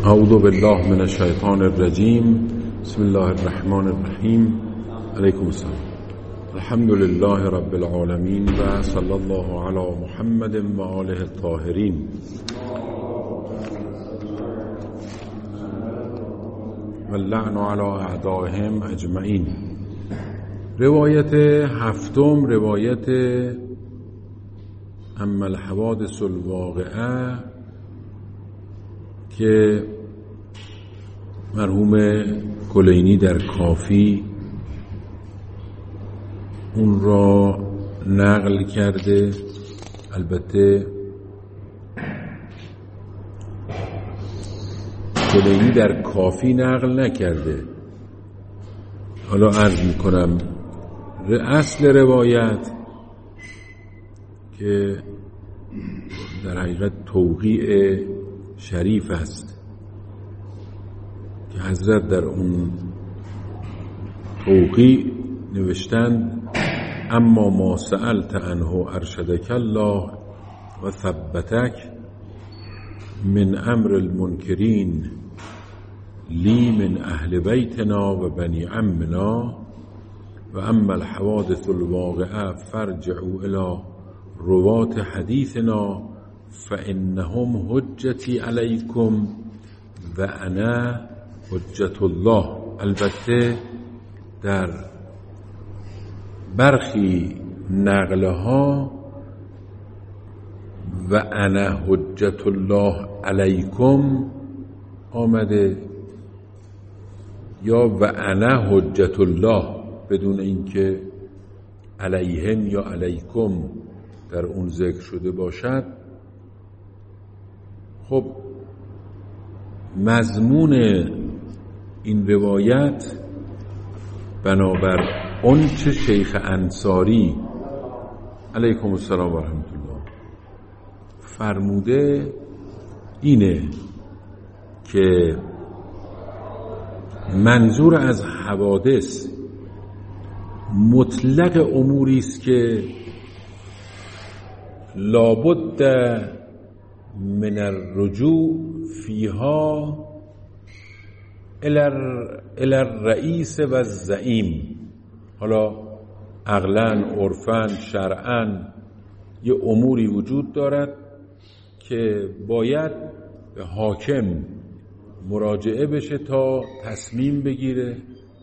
اعوذ بالله من الشیطان الرجیم. بسم الله الرحمن الرحیم. علیکم السلام. الحمد لله رب العالمین و صلی الله علی محمد و آله الطاهرین. و اللعن علی اعدائهم اجمعین. روایت هفتم، روایت اما الحوادث الواقعه که مرحوم کلینی در کافی اون را نقل کرده. البته کلینی در کافی نقل نکرده. حالا عرض میکنم اصل روایت که در حقیقت توقیع شریف است که حضرت در اون توقیع نوشتند: اما ما سألت عنه ارشدک الله و ثبتک من امر المنکرین لی من اهل بیتنا و بنی عمنا و اما الحوادث الواقعه فارجعوا الى روات حدیثنا فانهم حجتی علیکم و انا حجت الله. البته در برخی نقلها و انا حجت الله علیکم آمده یا و انا حجت الله بدون اینکه علیهم یا علیکم در اون ذکر شده باشد. خب مضمون این روایت بنابر اون چه شیخ انصاری علیکم السلام و رحمت الله فرموده اینه که منظور از حوادث مطلق اموری است که لابد من الرجوع فیها الی الرئیس و الزعیم. حالا عقلاً، عرفاً، شرعاً یه اموری وجود دارد که باید به حاکم مراجعه بشه تا تصمیم بگیره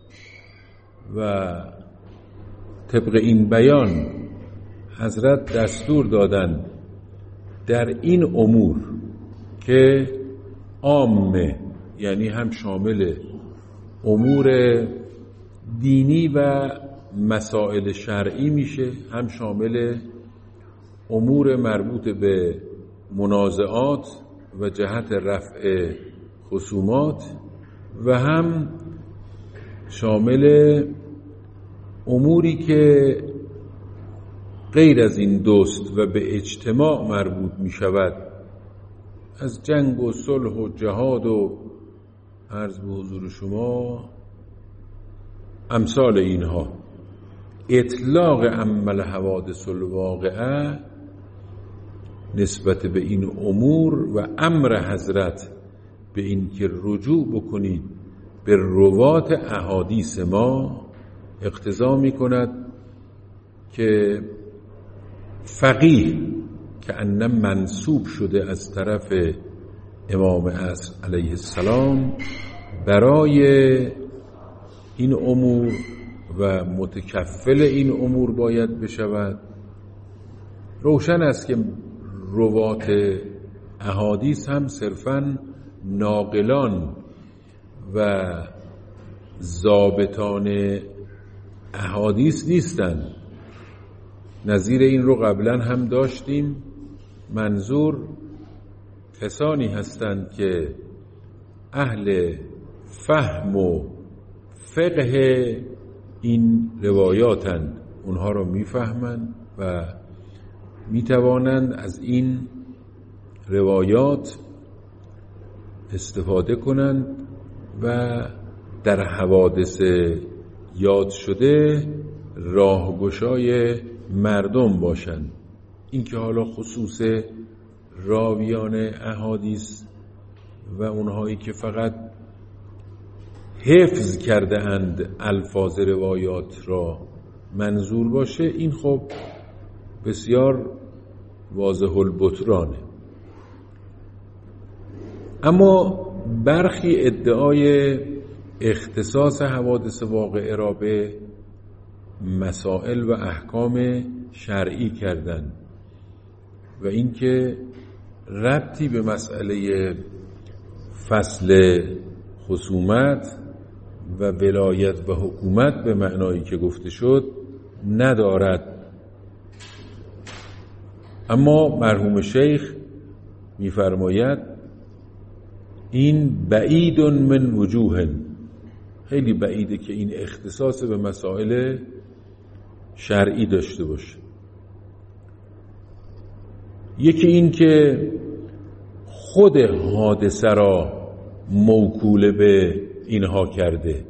و طبق این بیان حضرت دستور دادن در این امور که عامه، یعنی هم شامل امور دینی و مسائل شرعی میشه، هم شامل امور مربوط به منازعات و جهت رفع خصومات و هم شامل اموری که غیر از این دوست و به اجتماع مربوط می شود، از جنگ و صلح و جهاد و عرض به حضور شما امثال اینها. اطلاق اما الحوادث الواقعه نسبت به این امور و امر حضرت به این که رجوع بکنید به روات احادیث ما اقتضا می کند که فقیه که انه منسوب شده از طرف امام عصر علیه السلام برای این امور و متکفل این امور باید بشود. روشن است که روات احادیث هم صرفاً ناقلان و ضابطان احادیث نیستند. نظیر این رو قبلا هم داشتیم. منظور کسانی هستند که اهل فهم و فقه این روایاتند، اونها رو میفهمند و میتوانند از این روایات استفاده کنند و در حوادث یاد شده راهگشای مردم باشند. این که حالا خصوص راویان احادیث و اونهایی که فقط حفظ کرده اند الفاظ روایات را منظور باشه، این خب بسیار واضح البطلانه. اما برخی ادعای اختصاص حوادث واقعه را به مسائل و احکام شرعی کردند و اینکه ربطی به مسئله فصل خصومت و ولایت و حکومت به معنایی که گفته شد ندارد. اما مرحوم شیخ می‌فرماید این بعید من وجوه، خیلی بعیده که این اختصاص به مسائل شرعی داشته باشه. یکی این که خود حادثه را موکول به اینها کرده،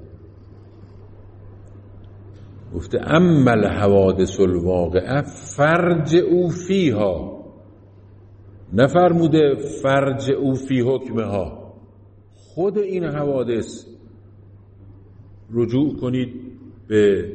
گفته اما الحوادث الواقعه فرجعوا فیها، نفرموده فرجعوا فی حکمها. خود این حوادث رجوع کنید به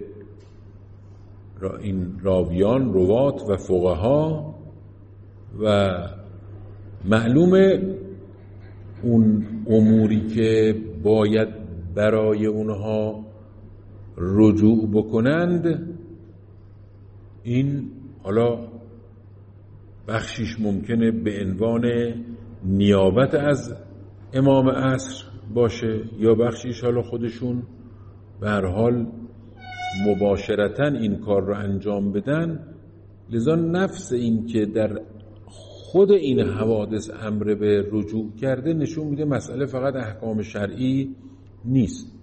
این راویان، روات و فقها و معلومه اون اموری که باید برای اونها رجوع بکنند، این حالا بخشیش ممکنه به عنوان نیابت از امام عصر باشه یا بخشیش حالا خودشون به هر حال مباشرتاً این کار رو انجام بدن. لذا نفس این که در خود این حوادث امر به رجوع کرده نشون میده مسئله فقط احکام شرعی نیست.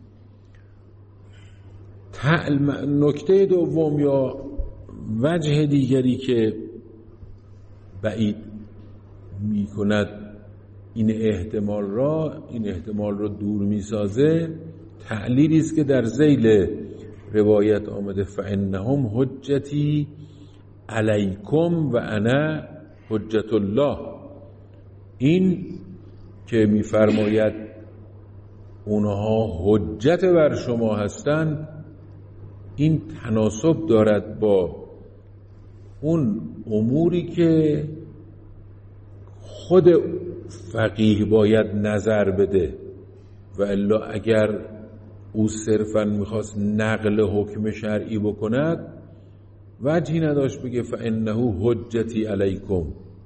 نکته دوم یا وجه دیگری که بعید میکند این احتمال را دور میسازه، تعلیلی است که در ذیل روایت آمده فانهم حجتی علیکم و انا حجت الله. این که میفرماید اونها حجت بر شما هستند، این تناسب دارد با اون اموری که خود فقیه باید نظر بده و الا اگر او صرفاً میخواست نقل حکم شرعی بکند وجهی نداشت بگه فانه حجتی علیکم.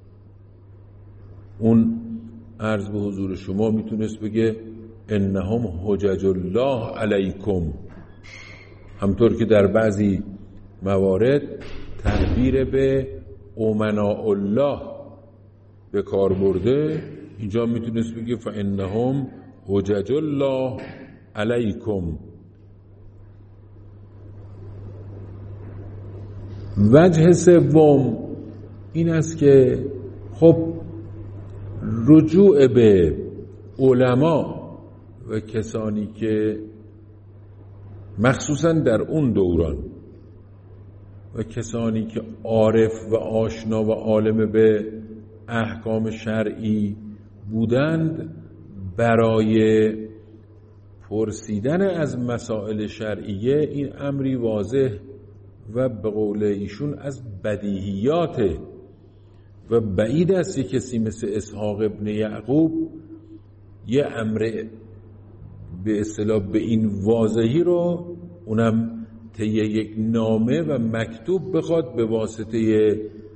اون عرض به حضور شما میتونست بگه انهم حجج الله علیکم، همطور که در بعضی موارد تعبیر به امناء الله به کار برده، اینجا میتونست بگه فانهم حجج الله علیکم. وجه سوم این است که خب رجوع به علما و کسانی که مخصوصا در اون دوران و کسانی که عارف و آشنا و عالم به احکام شرعی بودند، برای پرسیدن از مسائل شرعیه این امری واضح و به قول ایشون از بدیهیاته و بعید است یک کسی مثل اسحاق ابن یعقوب یه امر به اصطلاح به این واضحی رو اونم طی یک نامه و مکتوب بخواد به واسطه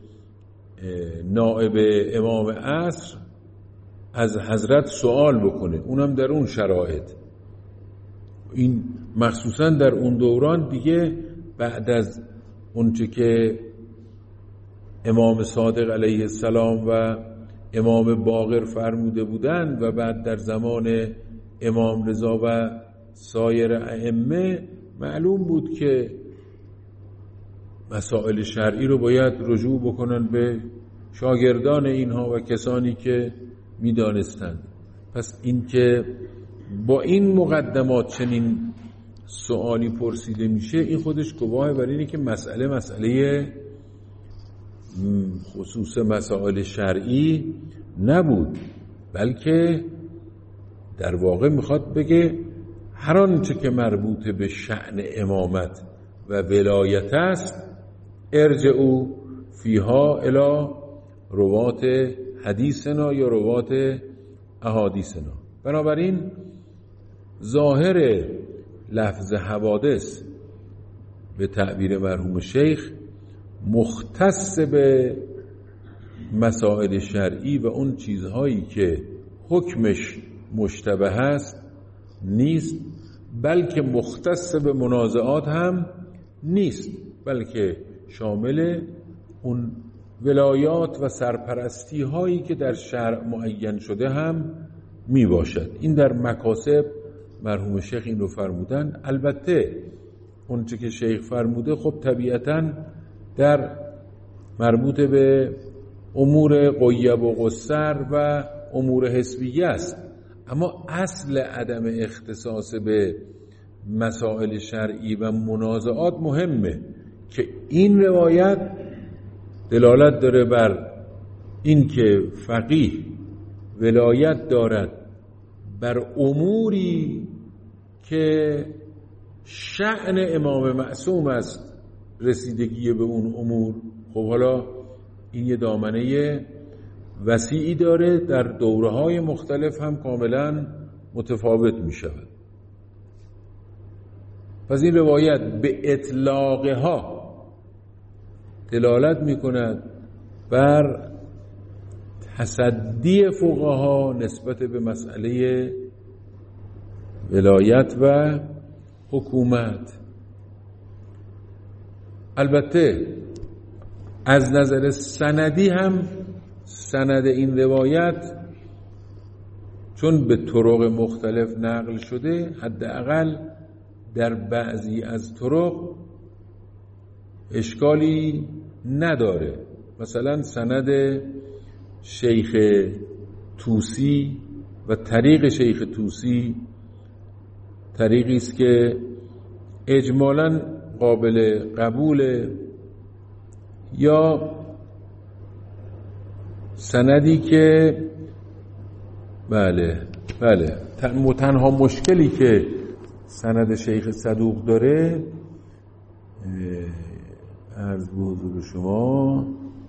نائب امام عصر از حضرت سوال بکنه، اونم در اون شرایط. این مخصوصا در اون دوران دیگه بعد از اونچه که امام صادق علیه السلام و امام باقر فرموده بودند و بعد در زمان امام رضا و سایر ائمه معلوم بود که مسائل شرعی رو باید رجوع بکنن به شاگردان اینها و کسانی که میدانستند. پس این که با این مقدمات چنین سوالی پرسیده میشه، این خودش گواه بر اینه که مسئله خصوص مسائل شرعی نبود، بلکه در واقع میخواد بگه هر آنچه که مربوط به شأن امامت و ولایت است ارجعوا فیها الی روات حدیثنا یا روات احادیثنا. بنابراین ظاهر لفظ حوادث به تعبیر مرحوم شیخ مختص به مسائل شرعی و اون چیزهایی که حکمش مشتبه است نیست، بلکه مختص به منازعات هم نیست، بلکه شامل اون ولایات و سرپرستی هایی که در شرع معین شده هم می باشد. این در مکاسب مرحوم شیخ این رو فرمودن. البته اون چه که شیخ فرموده خب طبیعتاً در مربوط به امور غیب و قصر و امور حسبیه است، اما اصل عدم اختصاص به مسائل شرعی و منازعات مهمه که این روایت دلالت داره بر این که فقیه ولایت دارد بر اموری که شأن امام معصوم است رسیدگی به اون امور. خب حالا این یه دامنه وسیعی داره، در دوره‌های مختلف هم کاملا متفاوت می شود. پس این روایت به اطلاقها دلالت می کند بر تصدی فقها نسبت به مسئله ولایت و حکومت. البته از نظر سندی هم سند این روایت چون به طرق مختلف نقل شده حداقل در بعضی از طرق اشکالی نداره. مثلا سند شیخ طوسی و طریق شیخ طوسی طریقی است که اجمالاً قابل قبوله، یا سندی که بله تنها مشکلی که سند شیخ صدوق داره عرض به حضور شما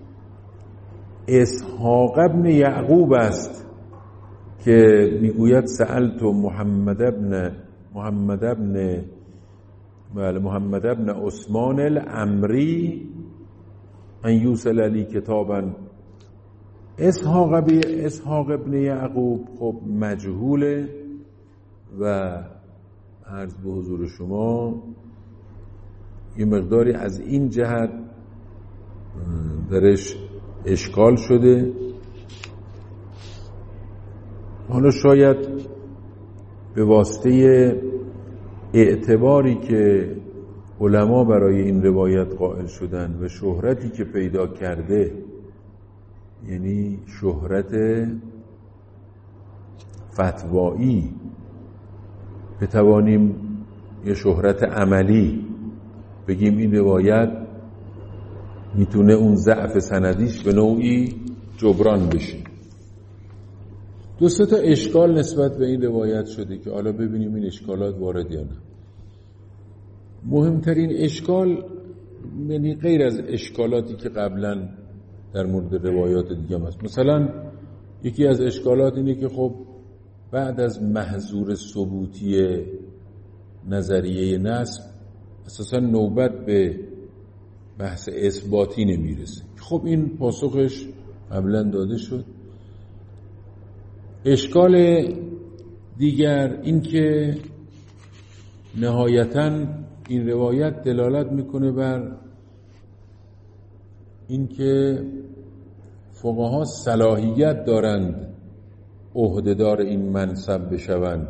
اسحاق ابن یعقوب است که میگوید سألت محمد ابن عثمان العمری ان یوصل لی کتابا. اسحاق ابن یعقوب خب مجهوله و عرض به حضور شما یه مقداری از این جهت درش اشکال شده. حالا شاید به واسطه اعتباری که علما برای این روایت قائل شدن و شهرتی که پیدا کرده، یعنی شهرت فتوایی، بتوانیم یه شهرت عملی بگیم این روایت میتونه اون ضعف سندیش به نوعی جبران بشه. دو سه تا اشکال نسبت به این روایت شده که حالا ببینیم این اشکالات وارد یا نه. مهمترین اشکال، یعنی غیر از اشکالاتی که قبلا در مورد روایات دیگه هست، مثلا یکی از اشکالات اینه که خب بعد از محظور ثبوتی نظریه نسب اساسا نوبت به بحث اثباتی نمیرسه. خب این پاسخش قبلا داده شد. اشکال دیگر این که نهایتاً این روایت دلالت میکنه بر این که فقها صلاحیت دارند عهدهدار این منصب بشوند،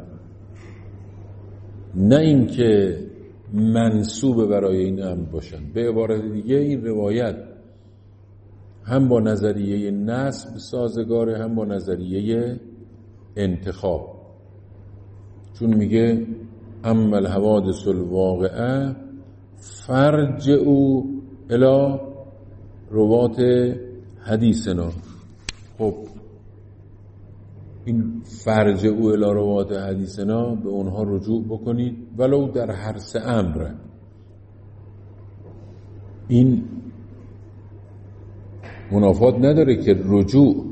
نه این که منصوب برای این امر باشند. به عبارت دیگه این روایت هم با نظریه نسب سازگاره هم با نظریه انتخاب، چون میگه اما الحوادث الواقعه فرجعوا الی روات حدیثنا. خب این فرجعوا الی روات حدیثنا، به اونها رجوع بکنید ولو در هر سه امر. این منافات نداره که رجوع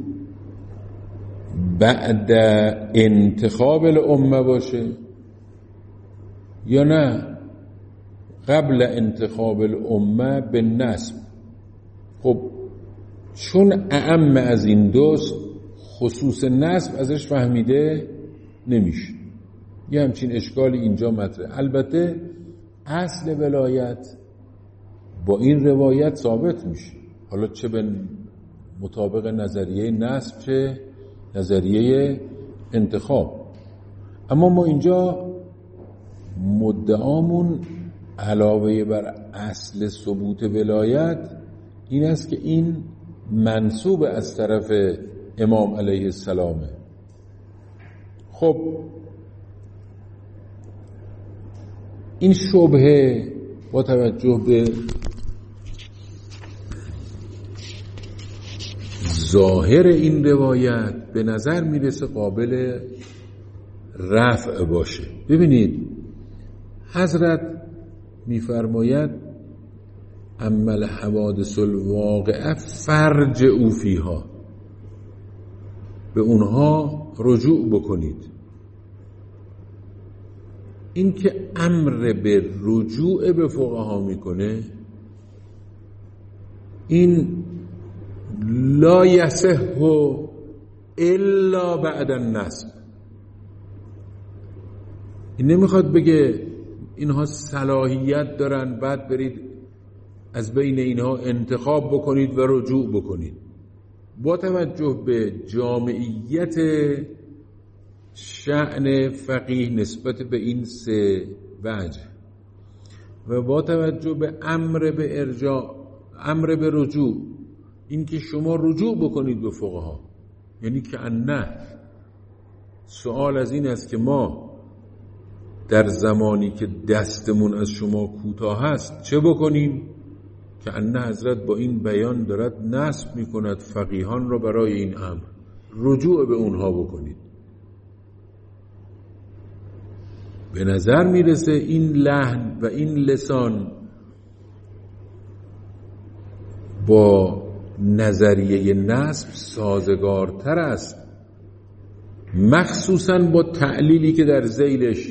بعد انتخاب الامه باشه یا نه قبل انتخاب الامه به نسب. خب چون اعم از این دوست خصوص نسب ازش فهمیده نمیشه. یه همچین اشکالی اینجا مطرحه. البته اصل ولایت با این روایت ثابت میشه، حالا چه به مطابق نظریه نسب چه نظریه انتخاب. اما ما اینجا مدعامون علاوه بر اصل ثبوت ولایت این است که این منسوب از طرف امام علیه السلامه. خب این شبهه با توجه به ظاهر این روایت به نظر میرسه قابل رفع باشه. ببینید حضرت میفرماید اما الحوادث الواقعه فرجعوا فیها، به اونها رجوع بکنید. این که امر به رجوع به فقها میکنه این لا یصح الا بعد النسب. این نمیخواد بگه اینها صلاحیت دارن بعد برید از بین اینها انتخاب بکنید و رجوع بکنید. با توجه به جامعیت شأن فقیه نسبت به این سه وجه و با توجه به امر به ارجاع، امر به رجوع، این که شما رجوع بکنید به فقها، یعنی که نه سوال از این است که ما در زمانی که دستمون از شما کوتاه است چه بکنیم؟ که انه حضرت با این بیان دارد نصب میکند فقیهان را برای این امر، رجوع به اونها بکنید. به نظر میرسه این لحن و این لسان با نظریه نسب سازگارتر است، مخصوصاً با تعلیلی که در ذیلش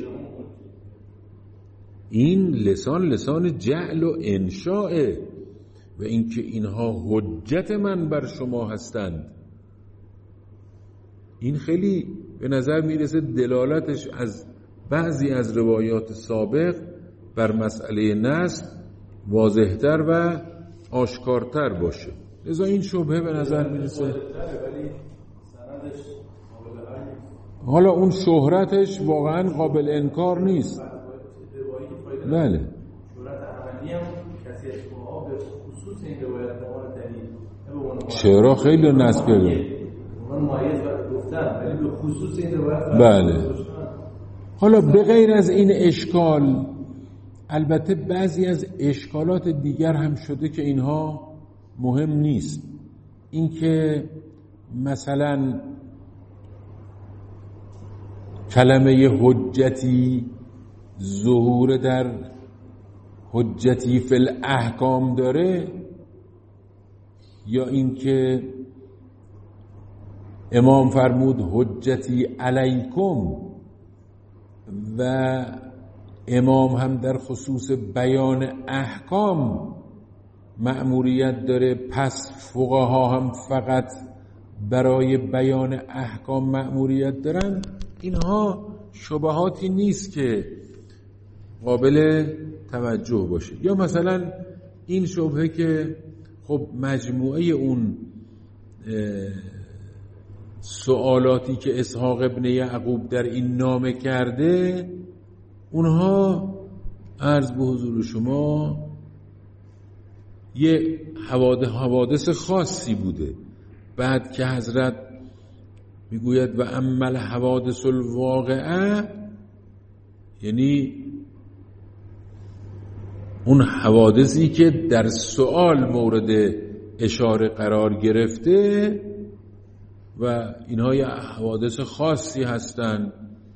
این لسان جعل و انشاء و اینکه اینها حجت من بر شما هستند. این خیلی به نظر میرسه دلالتش از بعضی از روایات سابق بر مسئله نسب واضحتر و آشکارتر باشه. لذا این شبهه به نظر میرسه. حالا اون شهرتش واقعا قابل انکار نیست. بله. چرا خیلی نسب کرده. بله. حالا به غیر از این اشکال البته بعضی از اشکالات دیگر هم شده که اینها مهم نیست. اینکه مثلا کلمه حجتی ظهور در حجتی فی الاحکام داره، یا اینکه امام فرمود حجتی علیکم و امام هم در خصوص بیان احکام مأموریت داره، پس فقها هم فقط برای بیان احکام مأموریت دارن. اینها شبهاتی نیست که قابل توجه باشه. یا مثلا این شبهه که خب مجموعه اون سوالاتی که اسحاق ابن یعقوب در این نامه کرده اونها عرض به حضور شما یه حوادث خاصی بوده. بعد که حضرت میگوید و اما الحوادث الواقعه، یعنی اون حوادثی که در سؤال مورد اشاره قرار گرفته و اینها یه حوادث خاصی هستند،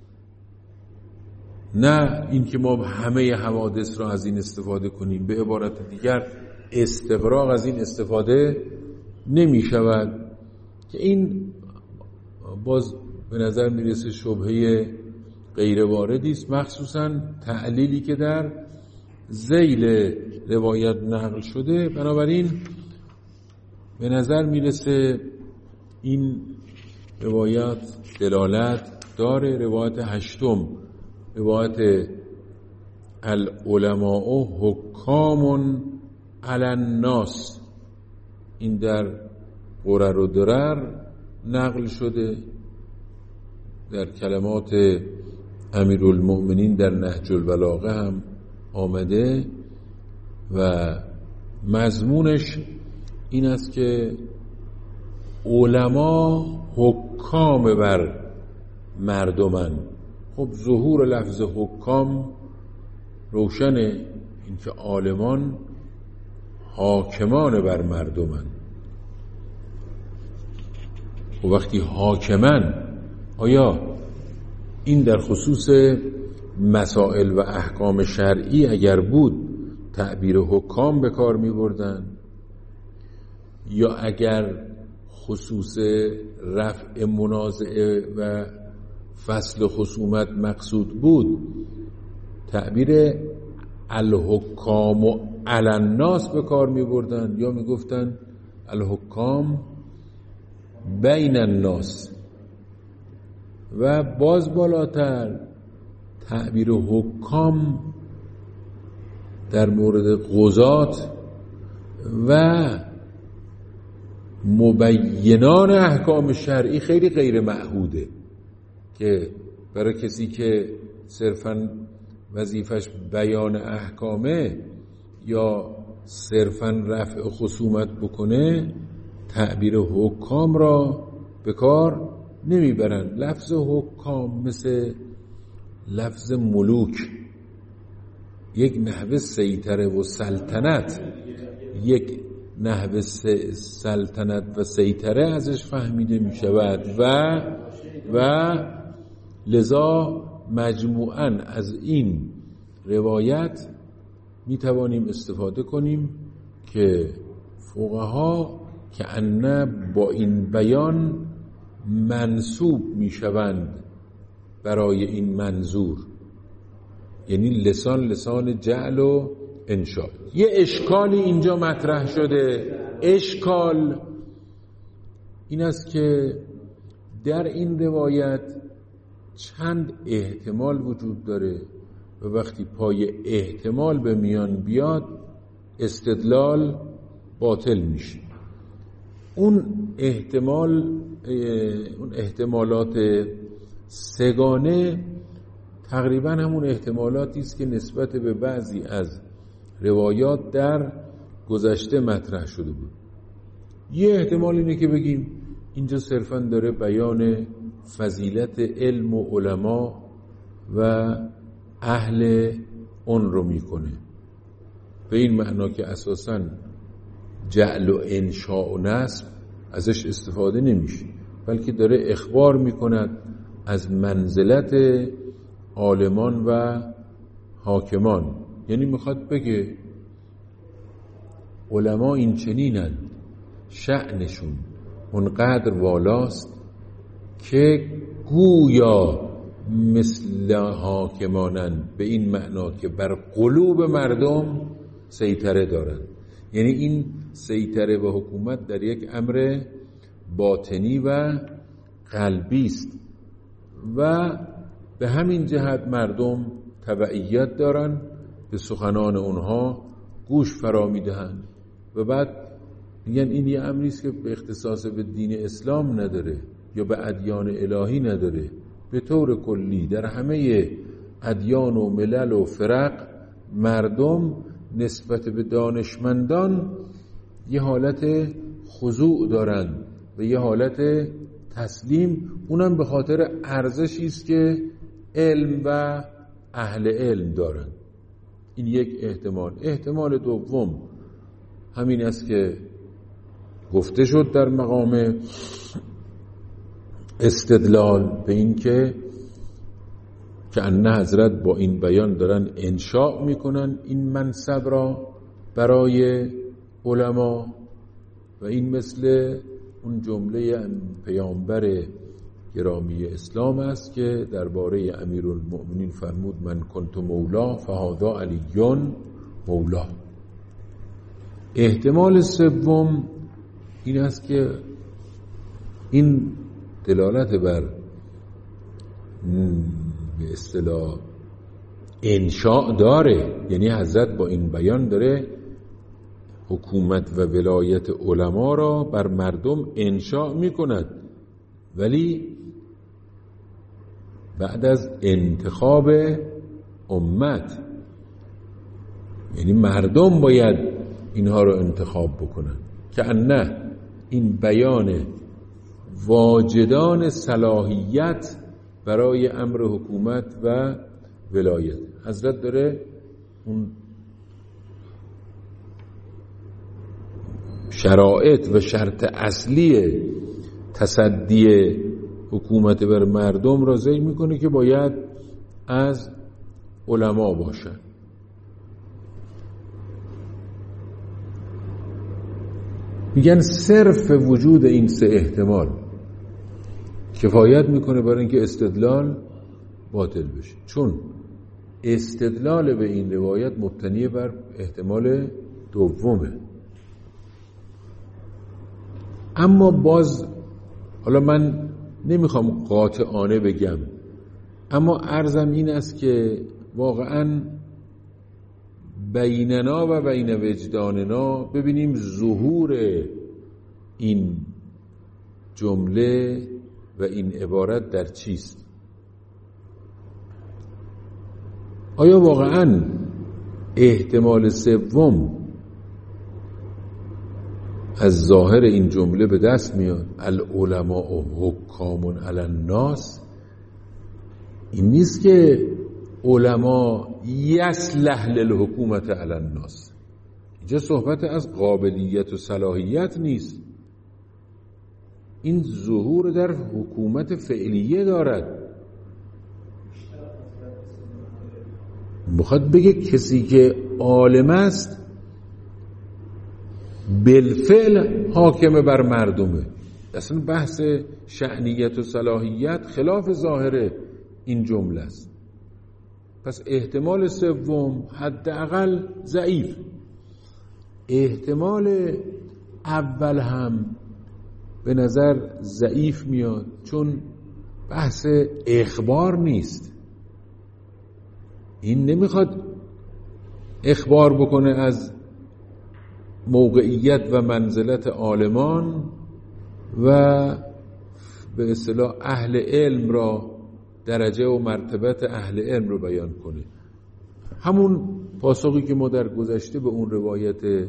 نه اینکه ما همه حوادث را از این استفاده کنیم. به عبارت دیگر استغراق از این استفاده نمی شود که این باز به نظر میرسه شبهه غیر واردی است، مخصوصا تعلیلی که در ذیل روایت نقل شده. بنابراین به نظر میرسه این روایت دلالت داره. روایت هشتم، روایت العلماء حکام علی الناس، این در غرر و درر نقل شده، در کلمات امیرالمؤمنین در نهج البلاغه هم آمده و مضمونش این است که علما حکام بر مردمن. خب ظهور لفظ حکام روشنه، این که عالمان حاکمان بر مردمن. و وقتی حاکمن، آیا این در خصوص مسائل و احکام شرعی اگر بود تعبیر حکام به کار می بردن، یا اگر خصوص رفع منازعه و فصل خصومت مقصود بود تعبیر الحکام علی الناس به کار می بردن، یا می گفتن الحکام بین الناس. و باز بالاتر تعبیر حکام در مورد قضات و مبینان احکام شرعی خیلی غیر معهوده، که برای کسی که صرفاً وظیفش بیان احکامه یا صرفاً رفع خصومت بکنه تعبیر حکام را به کار نمیبرن. لفظ حکام مثل لفظ ملوک، یک نحوه سیطره و سلطنت، یک نحوه سلطنت و سیطره ازش فهمیده می شود و لذا مجموعاً از این روایت می توانیم استفاده کنیم که فقها که انه با این بیان منسوب می شوند برای این منظور، یعنی لسان جعل و انشاء. یه اشکالی اینجا مطرح شده. اشکال این است که در این روایت چند احتمال وجود داره و وقتی پای احتمال به میان بیاد استدلال باطل میشه. اون احتمالات سگانه تقریبا همون احتمالاتی است که نسبت به بعضی از روایات در گذشته مطرح شده بود. یه احتمال اینه که بگیم اینجا صرفاً داره بیان فضیلت علم و علما و اهل اون رو میکنه، به این معنا که اساساً جعل و انشاء و نصب ازش استفاده نمیشه، بلکه داره اخبار میکند از منزلت عالمان و حاکمان. یعنی میخواد بگه علما این چنینند، شأنشون اونقدر والاست که گویا مثل حاکمانند، به این معنا که بر قلوب مردم سیطره دارند. یعنی این سیطره و حکومت در یک امر باطنی و قلبی است و به همین جهت مردم تبعیت دارن، به سخنان اونها گوش فرا میدهند و بعد میگن این یه امری است که به اختصاص به دین اسلام نداره یا به ادیان الهی نداره. به طور کلی در همه ادیان و ملل و فرق مردم نسبت به دانشمندان یه حالت خضوع دارن و یه حالت تسلیم، اونم به خاطر ارزشی است که علم و اهل علم دارن. این یک احتمال. احتمال دوم همین است که گفته شد در مقام استدلال به این که انه حضرت با این بیان دارن انشاء میکنن این منصب را برای علما و این مثل اون جمله پیامبر گرامی اسلام است که درباره امیرالمؤمنین فرمود من کنت مولا فهذا علی مولا. احتمال سوم این است که این دلالت بر به اصطلاح انشاء داره، یعنی حضرت با این بیان داره حکومت و ولایت علما را بر مردم انشاء میکند، ولی بعد از انتخاب امت، یعنی مردم باید اینها رو انتخاب بکنن. که نه این بیان واجدان صلاحیت برای امر حکومت و ولایت، حضرت داره اون شرایط و شرط اصلی تصدی حکومت بر مردم را ذکر میکنه که باید از علما باشن. میگن صرف وجود این سه احتمال کفایت میکنه برای اینکه استدلال باطل بشه، چون استدلال به این روایت مبتنی بر احتمال دومه. اما باز حالا من نمیخوام قاطعانه بگم، اما عرضم این است که واقعا بیننا و بین وجداننا ببینیم ظهور این جمله و این عبارت در چیست. آیا واقعا احتمال سوم از ظاهر این جمله به دست میاد؟ العلماء حکام علی الناس. این نیست که علما یصلح للحکومت علی الناس، اینجا صحبت از قابلیت و صلاحیت نیست، این ظهور در حکومت فعلیه دارد. میخواد بگه کسی که عالم است بالفعل حاکم بر مردمه. اصلا بحث شأنیت و صلاحیت خلاف ظاهر این جمله است. پس احتمال سوم حداقل ضعیف. احتمال اول هم به نظر ضعیف میاد، چون بحث اخبار نیست. این نمیخواد اخبار بکنه از موقعیت و منزلت عالمان و به اصطلاح اهل علم را، درجه و مرتبت اهل علم رو بیان کنه. همون پاسخی که ما در گذشته به اون روایت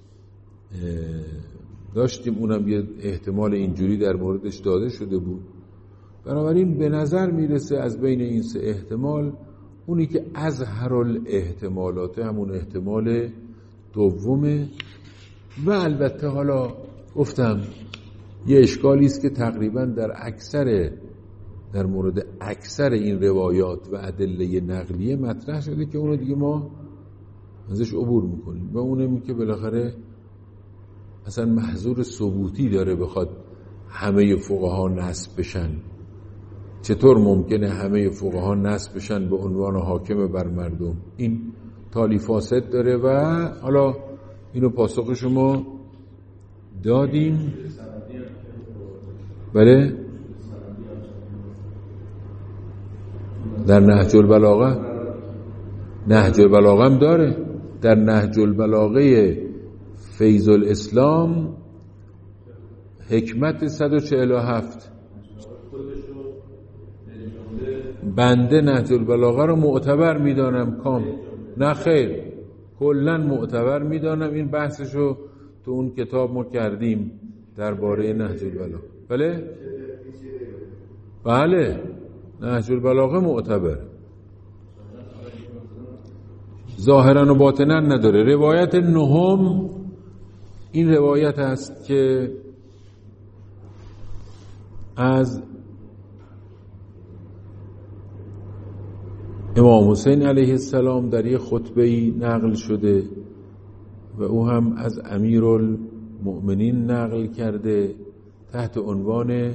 داشتیم، اونم یه احتمال اینجوری در موردش داده شده بود. بنابراین به نظر میرسه از بین این سه احتمال اونی که اظهر الاحتمالات همون احتمال دومه. و البته حالا گفتم یه اشکالی است که تقریبا در مورد اکثر این روایات و ادله نقلیه مطرح شده که اونو دیگه ما ازش عبور میکنیم، و اونم که بالاخره اصلا محظور ثبوتی داره بخواد همه فقها نسب بشن. چطور ممکنه همه فقها نسب بشن به عنوان حاکم بر مردم؟ این تالی فاسد داره و حالا اینو پاسخ شما دادیم. بله در نهج البلاغه هم داره. در نهج البلاغه فیض الاسلام حکمت 147 بنده نهج البلاغه رو معتبر میدانم نه خیر، کلن معتبر میدانم. این بحثشو تو اون کتاب ما کردیم درباره نهج البلاغه. بله نهج البلاغه معتبر، ظاهرا و باطنا نداره. روایت نهم این روایت است که از امام حسین علیه السلام در یک خطبه‌ای نقل شده و او هم از امیرالمؤمنین نقل کرده تحت عنوان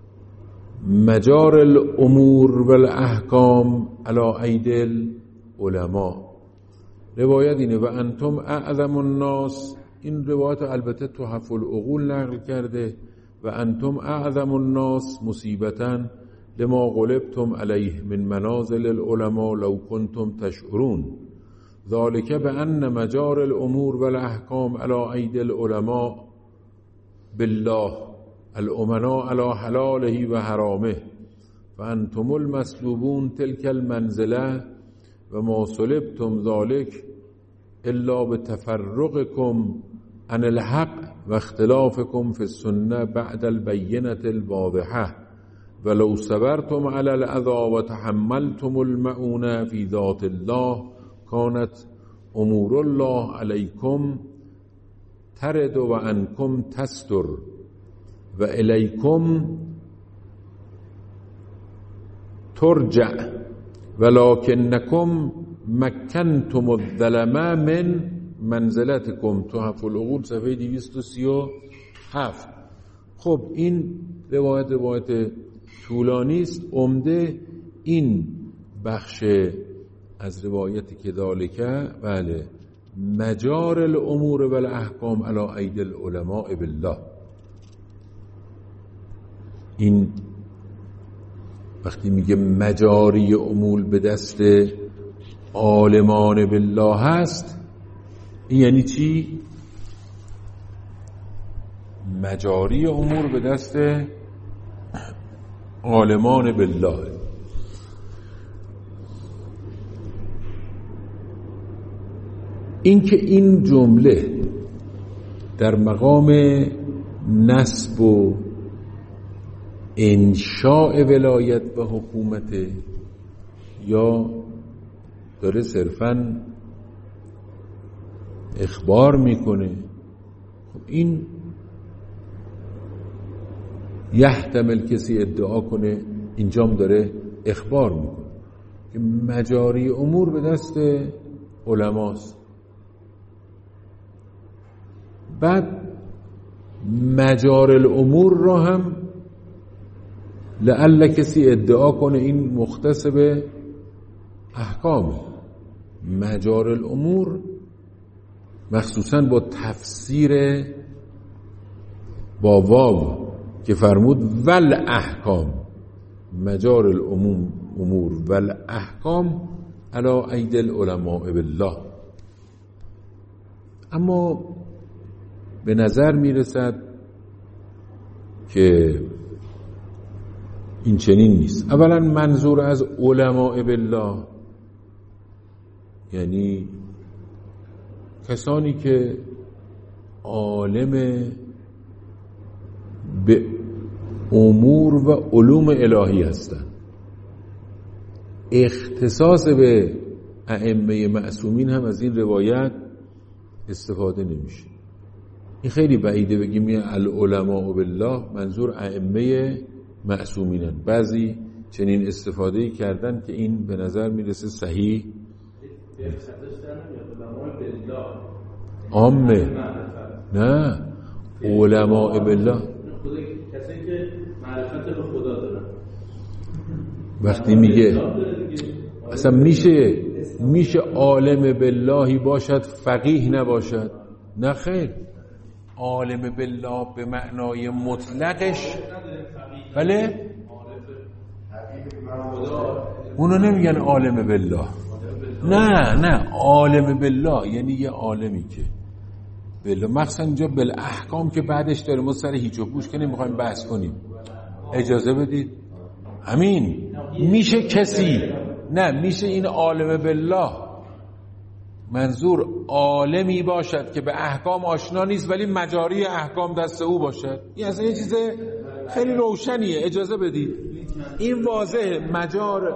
مجار الامور و الاحکام علی ایدی العلماء. روایت اینه و انتم اعظم الناس، این روایت البته تحف العقول نقل کرده، و انتم اعظم الناس مصیبتاً لما غلبتم علیه من منازل العلماء لو کنتم تشعرون ذلك بأن مجار الامور و الاحکام علی ایدی العلماء بالله الامناء علی حلاله و حرامه و انتم المسلوبون تلك المنزله و ما صلبتم ذلك الا بتفرقكم عن الحق و اختلافكم في السنه بعد البینة الواضحه ولو صبرتم على الاذى وتحملتم المؤونة في ذات الله كانت امور الله عليكم ترد وعنكم تستر وإليكم ترجع ولكنكم مكنتم الظلماء من منزلتكم. تحف العقول صفحه 237. خب این روایت طولانی است. عمده این بخش از روایت که ذالکه بله مجار الامور و الاحکام علی ایدی العلماء بالله. این وقتی میگه مجاری امور به دست عالمان بالله هست، این یعنی چی؟ مجاری امور به دست عالمان بالله. اینکه این جمله در مقام نسب و انشاء ولایت و حکومت یا داره صرفاً اخبار میکنه، خب این یحتمل کسی ادعا کنه اینجام داره اخبار میکنه که مجاری امور به دست علماست. بعد مجار الامور را هم لعل کسی ادعا کنه این مختص به احکامه. مجار الامور مخصوصا با تفسیر با واو که فرمود ول احکام، مجار الامور ول احکام علی ایدی العلماء بالله. اما به نظر میرسد که این چنین نیست. اولا منظور از علماء بالله یعنی کسانی که عالم به امور و علوم الهی هستند. اختصاص به ائمه معصومین هم از این روایت استفاده نمیشه. این خیلی بعیده بگیم العلماء بالله منظور ائمه معصومینن. بعضی چنین استفاده کردن که این به نظر میرسه صحیح عامه. نه، علماء بالله کسی که معرفت به خدا دارن. وقتی میگه اصلا میشه عالم باللهی باشد فقیه نباشد؟ نه خیر، عالم بالله به معنای مطلقش بله اونو نمیگن عالم بالله. نه عالم بالله یعنی یه عالمی که بالله، مخصوصا اینجا بالاحکام که بعدش داره ما سر هیچ و پوچ که نمیخوایم بحث کنیم. اجازه بدید همین میشه کسی نه میشه این عالم بالله منظور عالمی باشد که به احکام آشنا نیست ولی مجاری احکام دست او باشد. این اصلا یه چیز خیلی روشنیه. این واضحه. مجار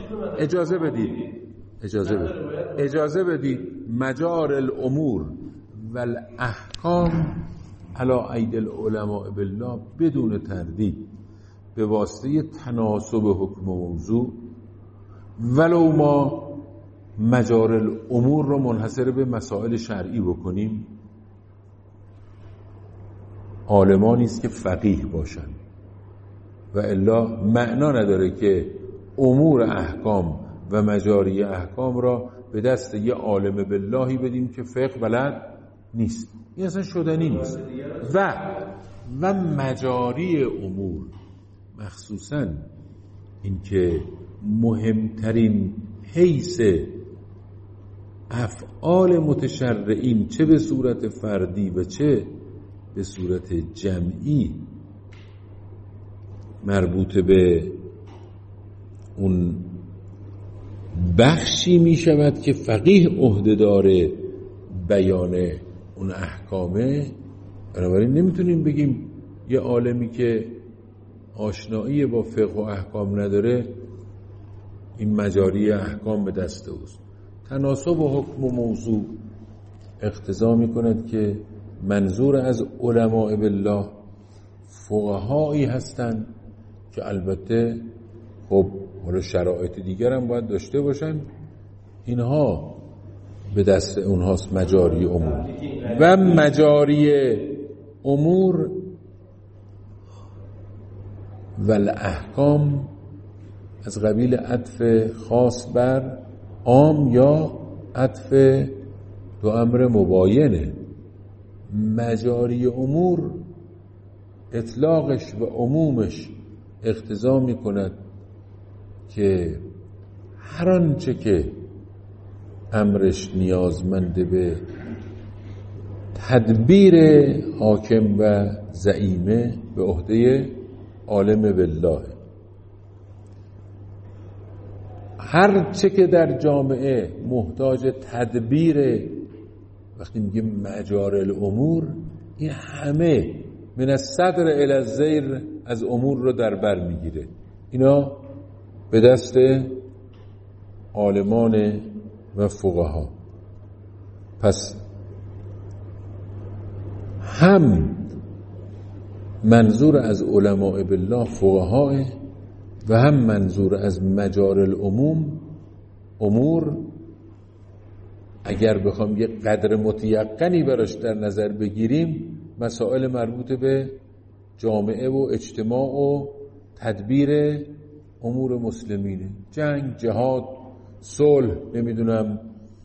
اجازه بدید مجار الامور و الاحکام علی ایدی العلماء بالله بدون تردید به واسطه تناسب حکم موضوع ولو ما مجار الامور رو منحصر به مسائل شرعی بکنیم، عالمانی است که فقیه باشن و الا معنا نداره که امور احکام و مجاری احکام را به دست یه عالم باللهی بدیم که فقه بلد نیست. این اصلا شدنی نیست. و مجاری امور، مخصوصا اینکه مهمترین حیث افعال متشرعین چه به صورت فردی و چه به صورت جمعی مربوط به اون بخشی می شود که فقیه عهده‌دار بیان اون احکامه. بنابراین نمیتونیم بگیم یه عالمی که آشنایی با فقه و احکام نداره این مجاری احکام به دست اوست. تناسب و حکم و موضوع اقتضا می کند که منظور از علماء بالله فقهایی هستند که البته خب حالا شرایط دیگر هم باید داشته باشن، اینها به دست اونهاست مجاری امور. و مجاری امور و الاحکام از قبیل عطف خاص بر عام یا عطف دو امر مباینه. مجاری امور اطلاقش و عمومش اقتضا می کند که هر آنچه که امرش نیازمند به تدبیر حاکم و زعیمه به عهده عالم بالله، هر چه که در جامعه محتاج تدبیر، وقتی میگه مجاری الامور، این همه من الصدر الی الذیل از امور رو در بر میگیره. اینا به دست عالمان و فقها. پس هم منظور از علماء بالله فقهای و هم منظور از مجاری العموم امور. اگر بخوام یه قدر متیقنی براش در نظر بگیریم، مسائل مربوط به جامعه و اجتماع و تدبیر امور مسلمینه، جنگ، جهاد، صلح، نمیدونم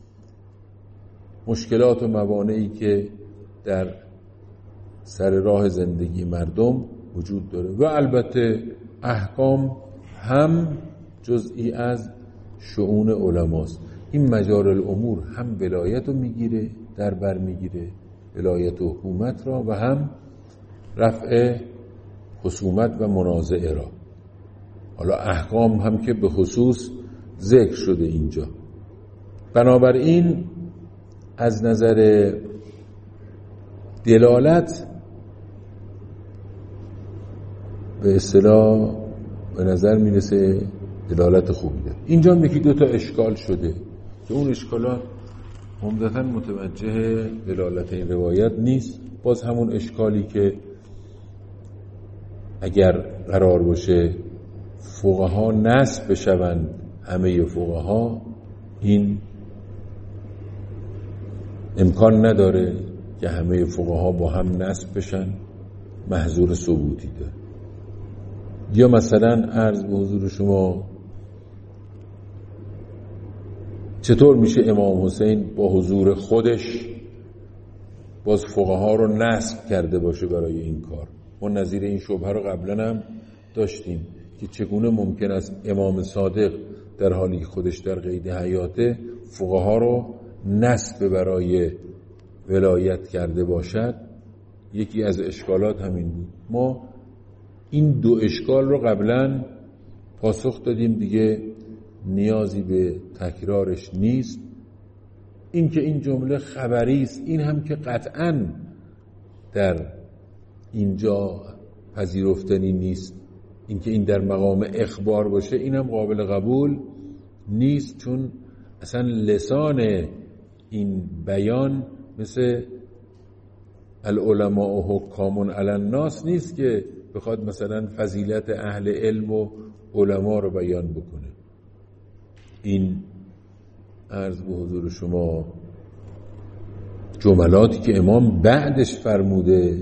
مشکلات و موانعی که در سر راه زندگی مردم وجود داره. و البته احکام هم جزئی از شؤون علماست. این مجاری الامور هم ولایت رو میگیره، در بر میگیره ولایت و حکومت را، و هم رفع خصومت و منازعه را. حالا احکام هم که به خصوص ذکر شده اینجا. بنابراین از نظر دلالت به اصطلاح به نظر میرسه دلالت خوبی داره. اینجا یکی دو تا اشکال شده که اون اشکالات عمدتاً متوجه دلالت این روایت نیست. باز همون اشکالی که اگر قرار باشه فقها نسب بشوند، همه فقها، این امکان نداره که همه فقها با هم نسب بشن، محظور ثبوتی داره. یا مثلا عرض به حضور شما چطور میشه امام حسین با حضور خودش باز فقها رو نسب کرده باشه برای این کار؟ ما نظیر این شبهه رو قبلا هم داشتیم که چگونه ممکن است امام صادق در حالی خودش در قید حیاته فقها رو نسب برای ولایت کرده باشد. یکی از اشکالات همین بود. ما این دو اشکال رو قبلا پاسخ دادیم، دیگه نیازی به تکرارش نیست. این که این جمله خبری است، این هم که قطعاً در اینجا پذیرفتنی نیست. این که این در مقام اخبار باشه، این هم قابل قبول نیست، چون اصلا لسان این بیان مثل العلماء حکام علی الناس نیست که بخواد مثلا فضیلت اهل علم و علما رو بیان بکنه. این عرض به حضور شما جملاتی که امام بعدش فرموده،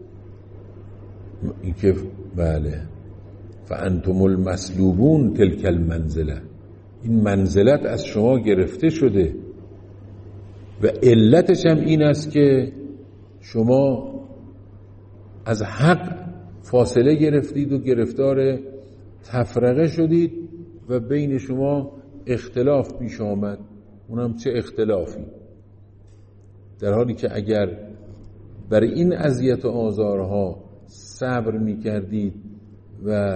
این که بله فانتم المسلوبون تلک المنزله، این منزلت از شما گرفته شده و علتش هم این است که شما از حق فاصله گرفتید و گرفتار تفرقه شدید و بین شما اختلاف پیش آمد. اونم چه اختلافی؟ در حالی که اگر برای این اذیت و آزارها صبر می‌کردید و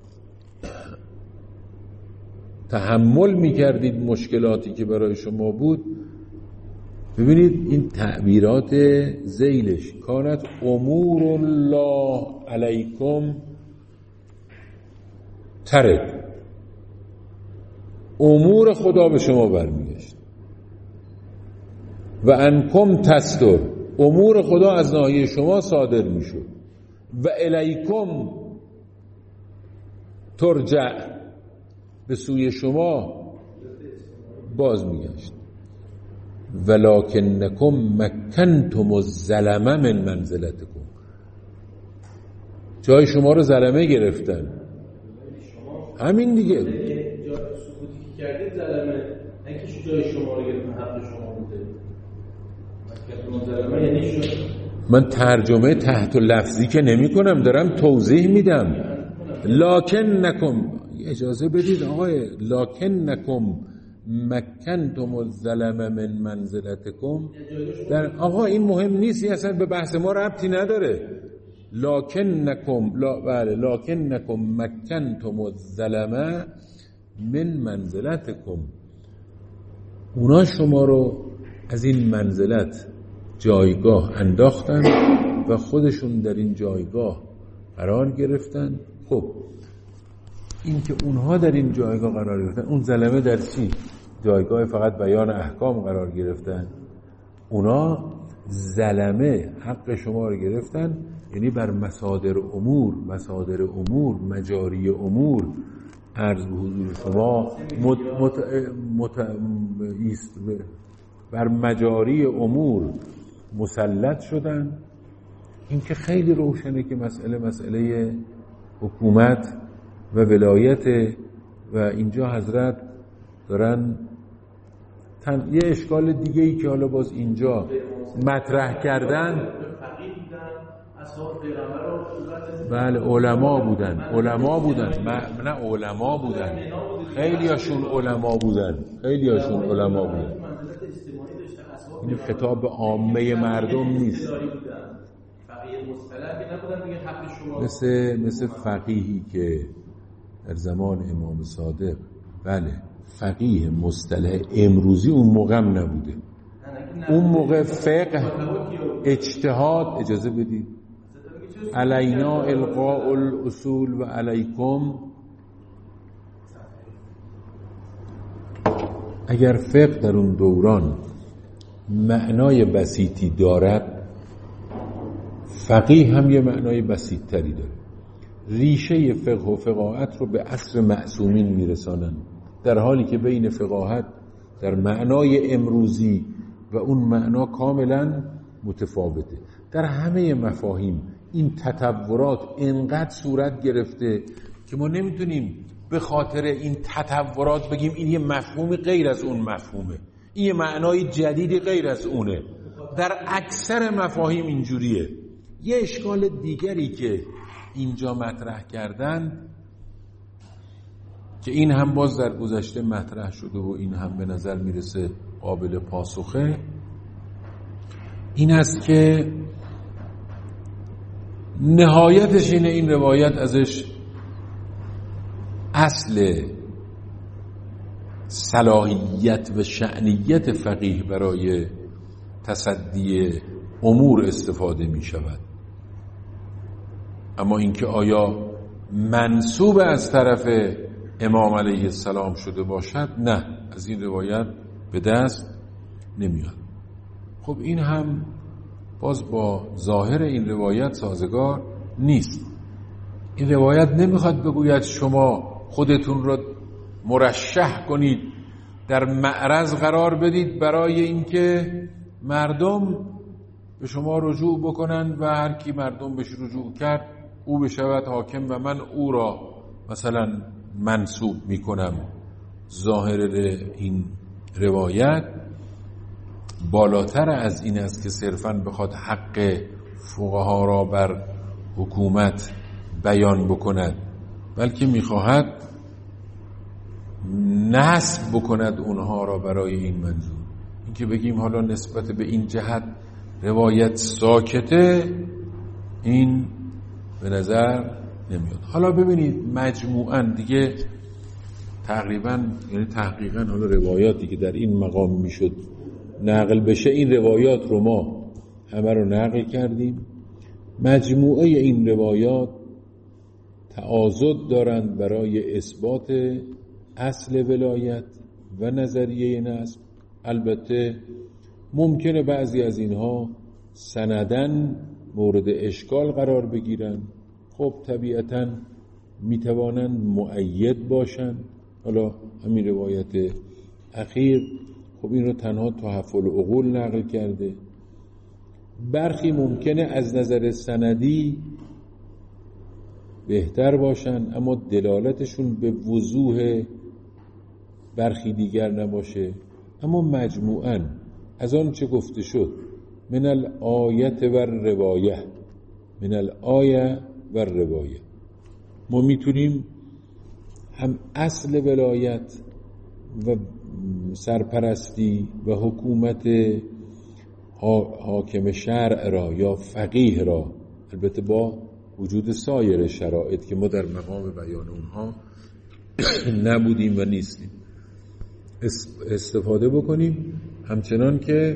تحمل می‌کردید مشکلاتی که برای شما بود، ببینید این تعبیرات ذیلش، کانت امور الله علیکم ترد، امور خدا به شما برمیگشت و انکم تستر، امور خدا از ناحیه شما صادر میشد و الیکم ترجع، به سوی شما باز میگشت. ولکنکم مکنتم الظلمه من منزلتکم، جای شما رو ظلمه گرفتن. همین دیگه سکوتی که کردید ظلمه، نه که جای شما رو گرفتن، حق شما بوده. ظلمه یعنی من ترجمه تحت لفظی که نمی کنم، دارم توضیح میدم. لکنکم، اجازه بدید آقای، لکنکم مکنتم الظلم من منزلتکم، در آقا این مهم نیست، اصلا به بحث ما ربطی نداره. لکنکم بله، لکنکم مکنتم الظلم من منزلتکم، اونا شما رو از این منزلت جایگاه انداختن و خودشون در این جایگاه قرار گرفتن. خب این که اونها در این جایگاه قرار گرفتن، اون ظلمه در چی؟ جایگاه فقط بیان احکام قرار گرفتن. اونا ظلمه حق شما رو گرفتن، یعنی بر مصادر امور مجاری امور عرض به حضور شما بر مجاری امور مسلط شدن. این که خیلی روشنه که مسئله حکومت و ولایت و اینجا حضرت دارن یه اشکال دیگه ای که حالا باز اینجا مطرح کردن. بله علما بودن نه علما بودن، خیلی هاشون علما بودن. این خطاب به عامه مردم نیست، مثل فقیهی که در زمان امام صادق، بله فقیه مصطلح امروزی اون موقع هم نبوده. اون موقع فقه اجتهاد، اجازه بدید، علینا القاء الاصول و علیکم، اگر فقه در اون دوران معنای بسیطی دارد، فقیه هم یه معنای بسیط تری داره. ریشه فقه و فقاهت رو به عصر معصومین میرسانن، در حالی که بین فقاهت در معنای امروزی و اون معنا کاملا متفاوته. در همه مفاهیم این تطورات انقدر صورت گرفته که ما نمیتونیم به خاطر این تطورات بگیم این یه مفهومی غیر از اون مفهومه، این یه معنای جدیدی غیر از اونه. در اکثر مفاهیم اینجوریه. یه اشکال دیگری که اینجا مطرح کردن، که این هم باز در گذشته مطرح شده و این هم به نظر میرسه قابل پاسخه، این است که نهایتش اینه، این روایت ازش اصل صلاحیت و شأنیت فقیه برای تصدی امور استفاده می شود. اما اینکه آیا منسوب از طرف امام علیه السلام شده باشد، نه، از این روایت به دست نمیاد. خب این هم باز با ظاهر این روایت سازگار نیست. این روایت نمیخواد بگوید شما خودتون را مرشح کنید در معرض قرار بدید برای اینکه مردم به شما رجوع بکنند و هر کی مردم بهش رجوع کرد او بشود حاکم و من او را مثلا منصوب میکنم. ظاهر این روایت بالاتر از این است که صرفاً بخواد حق فقها را بر حکومت بیان بکند، بلکه میخواهد نصب بکند اونها را برای این منظور. این که بگیم حالا نسبت به این جهت روایت ساکته، این به نظر نمیاد. حالا ببینید مجموعاً دیگه تقریباً یعنی تحقیقاً حالا روایاتی که در این مقام میشد نقل بشه، این روایات رو ما همه رو نقل کردیم. مجموعه این روایات تعاضد دارند برای اثبات اصل ولایت و نظریه نسب. البته ممکنه بعضی از اینها سندن مورد اشکال قرار بگیرن، خب طبیعتاً میتوانند مؤید باشن. حالا همین روایت اخیر خب این رو تنها تحفل عقول نقل کرده. برخی ممکنه از نظر سندی بهتر باشن اما دلالتشون به وضوح برخی دیگر نباشه. اما مجموعاً از آن چه گفته شد من الآیت و روایه، من الآیه و روایه، ما میتونیم هم اصل ولایت و سرپرستی و حکومت حاکم شرع را یا فقیه را، البته با وجود سایر شرایط که ما در مقام بیان اونها نبودیم و نیستیم، استفاده بکنیم، همچنان که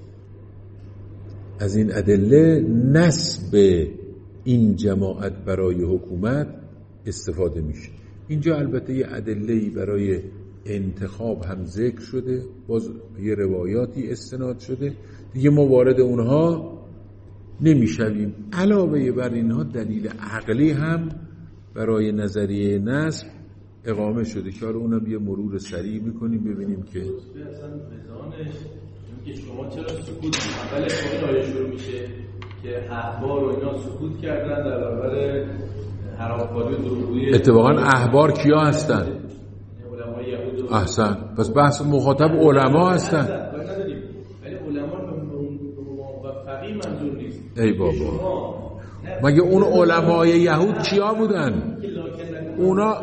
از این ادله نسب این جماعت برای حکومت استفاده میشه. اینجا البته یه ادله‌ای برای انتخاب هم ذکر شده، باز یه روایاتی استناد شده، دیگه ما وارد اونها نمیشویم. علاوه بر اینها دلیل عقلی هم برای نظریه نسب اقامه شده که حالا اونم یه مرور سریع میکنیم ببینیم که اصلا بزانش که شما چرا سکوت اول آیه شروع میشه که احبار و اینا سکوت کردن در برابر حرامکاری و دروغگویی. اتفاقا احبار کیا هستن؟ علمای یهود. احسن، پس بحث مخاطب علما هستن. ولی علما به فقیه منظور نیست. ای بابا، مگه اون علمای یهود کیا بودن؟ اونا